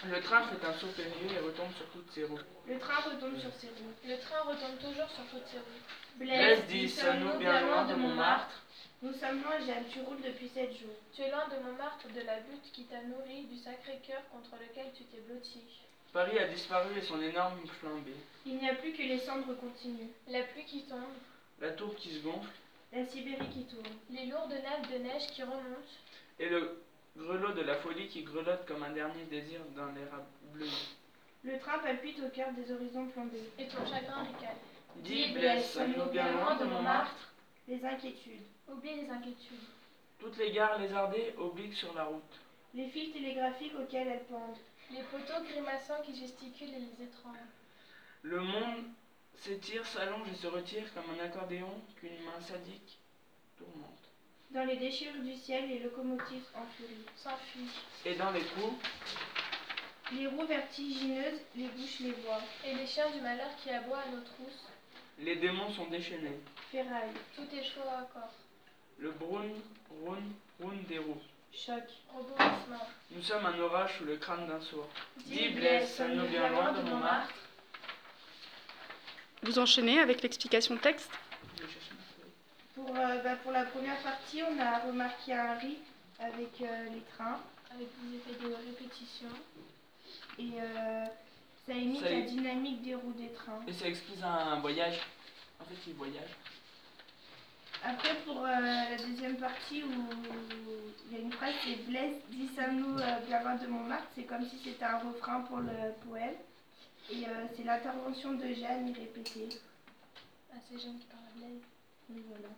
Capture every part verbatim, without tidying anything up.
Le train fait un saut périlleux et retombe sur toutes ses roues. Le train retombe sur ses roues. Le train retombe toujours sur toutes ses roues. Blaise dit, sommes-nous bien loin de Montmartre? Nous sommes loin, Jeanne, tu roules depuis sept jours. Tu es loin de Montmartre, de la butte qui t'a nourri, du Sacré-Cœur contre lequel tu t'es blotti. Paris a disparu et son énorme flambée. Il n'y a plus que les cendres continues. La pluie qui tombe. La tour qui se gonfle. La Sibérie qui tourne. Les lourdes nappes de neige qui remontent. Et le grelot de la folie qui grelotte comme un dernier désir dans l'air bleu. Le train palpite au cœur des horizons plombés. Et ton chagrin ricane. Dis, Blaise, sommes-nous bien loin de Montmartre? Les inquiétudes. Oublie les inquiétudes. Toutes les gares lézardées obliquent sur la route. Les fils télégraphiques auxquels elles pendent. Les poteaux grimaçants qui gesticulent et les étranglent. Le monde s'étire, s'allonge et se retire comme un accordéon qu'une main sadique tourmente. Dans les déchirures du ciel, les locomotives en furie s'enfuient. Et dans les trous, les roues vertigineuses, les bouches les voient. Et les chiens du malheur qui aboient à nos trousses. Les démons sont déchaînés. Ferraille. Tout est chaud à corps. Le broun, broun, broun des roues. Choc. Rebondissement. Nous sommes un orage sous le crâne d'un sourd. Dis, Blaise, sommes-nous bien loin de Montmartre? Vous enchaînez avec l'explication texte? Pour, euh, bah, pour la première partie, on a remarqué un rythme avec euh, les trains. Avec des effets de répétition. Et euh, ça imite ça la est... dynamique des roues des trains. Et ça explique un voyage. En fait, il voyage. Après, pour euh, la deuxième partie, où il y a une phrase, c'est « Blaise, dit sommes-nous euh, bien loin de Montmartre », c'est comme si c'était un refrain pour le poème. Et euh, c'est l'intervention de Jeanne répétée. Ah, c'est Jeanne qui parle à Blaise. Oui, voilà.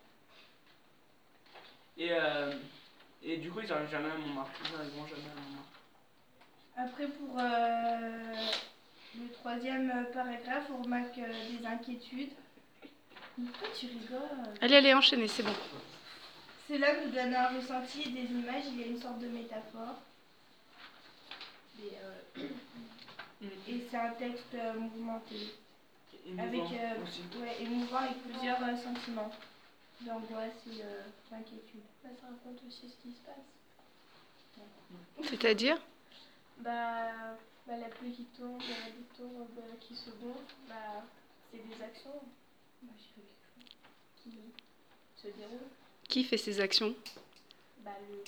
Et, euh, et du coup, ils n'arrivent jamais à Montmartre. Ils n'arriveront jamais à Montmartre. Après, pour euh, le troisième paragraphe, on remarque euh, des inquiétudes. Pourquoi tu rigoles? Allez, allez, enchaînez, c'est bon. Cela nous donne un ressenti et des images, il y a une sorte de métaphore. Et, euh, et c'est un texte euh, mouvementé. Émouvant avec, euh, aussi. Ouais, émouvant avec plusieurs euh, sentiments. D'angoisse et euh, d'inquiétude. Bah, ça raconte aussi ce qui se passe. C'est-à-dire? Bah, bah, la pluie qui tombe, la tour bah, qui se gonfle, bah, c'est des actions bah, qui se déroulent. Qui fait ces actions? Bah, le...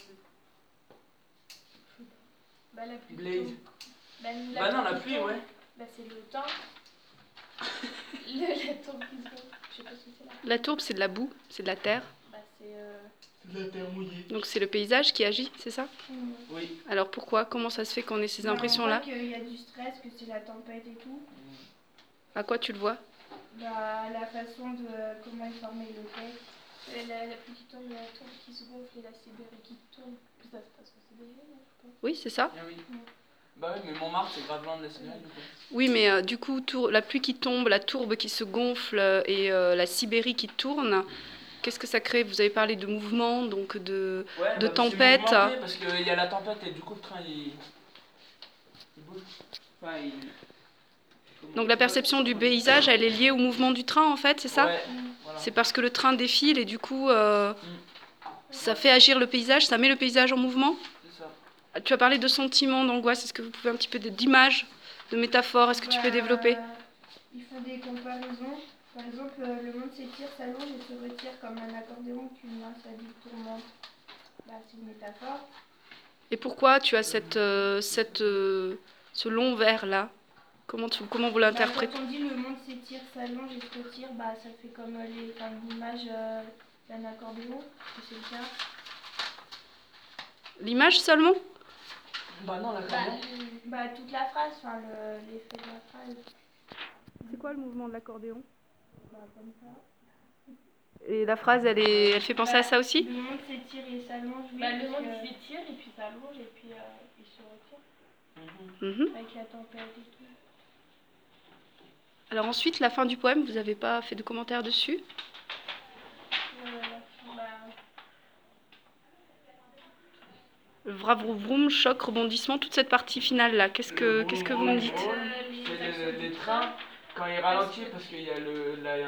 Bah, la pluie Blaise. tombe. Bah, la bah non, la qui pluie, tombe, ouais. Bah, c'est le temps. le, la tourbe qui se gonfle. Je sais pas ce que c'est là. La tourbe, c'est de la boue, c'est de la terre. Bah, c'est... Euh... C'est de la terre mouillée. Donc c'est le paysage qui agit, c'est ça? Mmh. Oui. Alors pourquoi? Comment ça se fait qu'on ait ces bah, impressions-là? On voit qu'il y a du stress, que c'est la tempête et tout. À quoi tu le vois? Bah, la façon de comment est formé le texte. Et la, la pluie qui tombe, la tourbe qui se gonfle et la Sibérie qui tourne. Ça se passe au Sibérie, là, je pense. Oui, c'est ça? Ah oui. Mmh. Bah oui, mais Montmartre, c'est grave loin de la Sibérie. Mmh. Oui, mais euh, du coup, tour, la pluie qui tombe, la tourbe qui se gonfle et euh, la Sibérie qui tourne, qu'est-ce que ça crée? Vous avez parlé de mouvement, donc de, ouais, de bah, tempête. C'est parce qu'il y a la tempête et du coup le train il, il bouge. Enfin, il... Donc la perception du paysage, elle est liée au mouvement du train en fait, c'est ça? Ouais, voilà. C'est parce que le train défile et du coup euh, mm. ça fait agir le paysage, ça met le paysage en mouvement? C'est ça. Tu as parlé de sentiments, d'angoisse, est-ce que vous pouvez un petit peu d'images, de métaphores, est-ce que bah, tu peux développer? Ils font des comparaisons. Par exemple, le monde s'étire, s'allonge et se retire comme un accordéon qu'une main sadique tourmente. Bah, c'est une métaphore. Et pourquoi tu as cette, euh, cette, euh, ce long vers-là? Comment, tu, comment vous l'interprétez? Bah, quand on dit le monde s'étire, s'allonge et se retire, bah, ça fait comme les, enfin, l'image euh, d'un accordéon, c'est le cas. L'image seulement? Bah non, bah, l'accordéon. Bah, toute la phrase, enfin, l'effet de la phrase. C'est quoi le mouvement de l'accordéon? Bah, comme ça. Et la phrase, elle, est, elle fait penser bah, à ça aussi? Le monde s'étire et s'allonge. Oui, bah, le monde que... s'étire et puis s'allonge et puis euh, il se retire. Mm-hmm. Avec la tempête et tout. Alors ensuite, la fin du poème, vous n'avez pas fait de commentaires dessus? Euh, bah... Vravoum, vroom, choc, rebondissement, toute cette partie finale-là, qu'est-ce que, qu'est-ce que vous me dites? C'est les trains, quand ils ralentissent, parce qu'il y a le... La,